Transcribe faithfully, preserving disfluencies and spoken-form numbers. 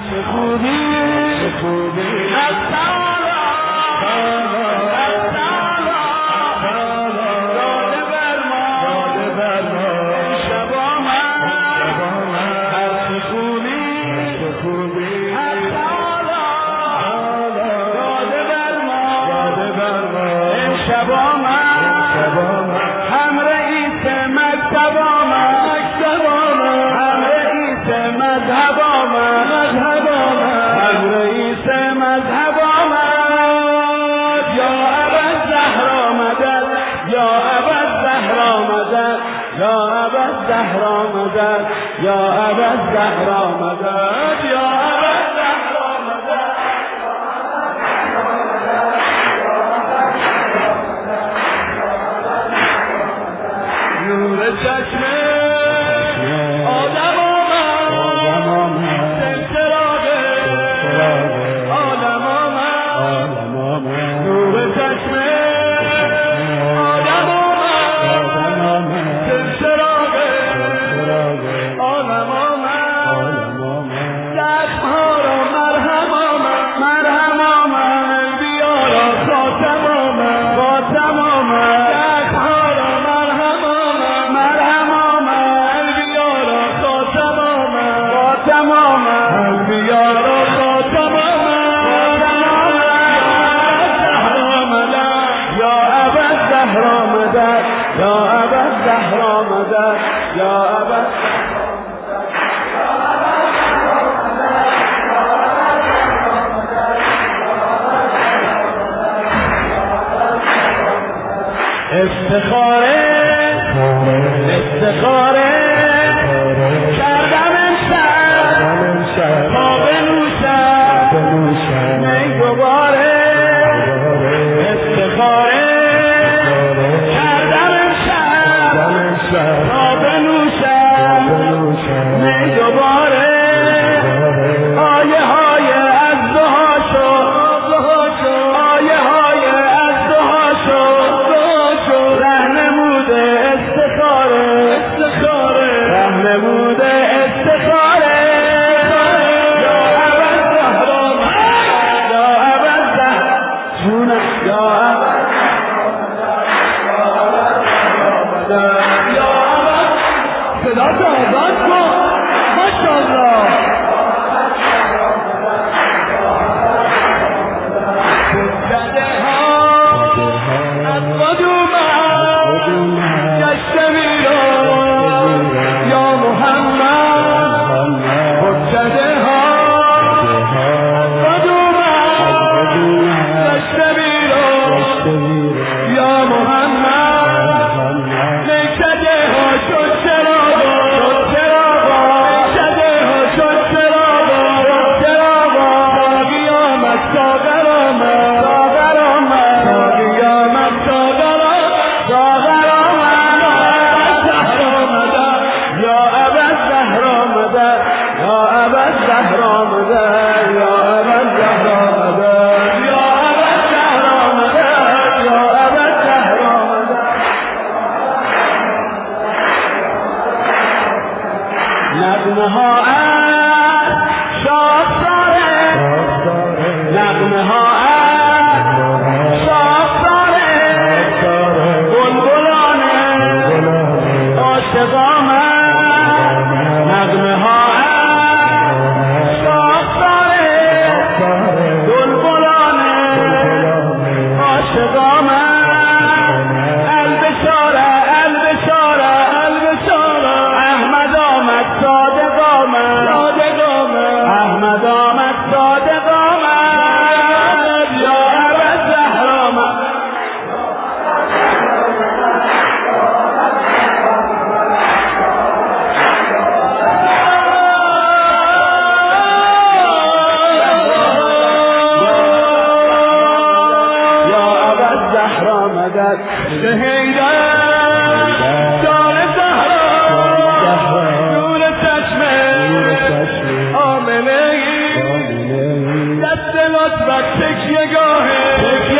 چه خوبی چه خوبی از سالا از سالا داده بر ما داده بر ما شبا من هر چه خوبی چه خوبی از سالا داده بر ما داده بر ما شبا من شبا من هم رئیس مکتب آمد مکتب آمد هم رئیس مذهب آمد مذهب آمد هم رئیس مذهب آمد یا ابا زهرا مدد یا ابا زهرا مدد یا ابا زهرا مدد یا ابا زهرا مدد یا ابا زهرا مدد نور چشمه آدم آمد سلسلاده آدم آمد نور چشمه آدم آمد سلسلاده آدم آمد زخمها را مرهم آمد مرهم آمد بیارا خاتم آمد خاتم آمد زخمها را مرهم آمد مرهم آمد بیارا خاتم آمد خاتم آمد بیارا خاتم آمد زهرا مدد یا ابا زهرا مدد یا ابا زهرا مدد یا ابا استخاره استخاره کردم امشب تا بنوشم می دوباره استخاره کردم امشب تا بنوشم می دوباره آیه های از دعا شو آیه های از دعا شو رهنموده استخاره استخاره رهنموده استخاره یا ابا زهرا یا ابا زهرا جونم یا ابا یا ابا صدا تو آزاد کن ماشاءالله گذشته ها از قدوم گشته میرم یا محمد گذشته ها از قدوم گشته میرم یا محمد نکده ها شد چراغا شد چراغا نکده ها شد چراغا شد چراغا تا قیامت ساغر آمد ساغر آمد تا قیامت ساغر آمد ساغر آمد یا ابا زهرا مدد یا ابا زهرا مدد یا ابا زهرا مدد یا ابا زهرا مدد یا ابا زهرا مدد نغمه ها از شاخساره نغمه ها از شاخساره بلبلانه عاشق آمد نغمه ها از شاخساره بلبلانه عاشق آمد البشاره البشاره البشاره احمد آمد صادق آمد صادق آمد احمد آمد صادق آمد یا ابا زهرا آمد یا ابا زهرا مدد شهیدان جان زهرا نور چشمه آمنه ای دست لطفت تکیه گاهه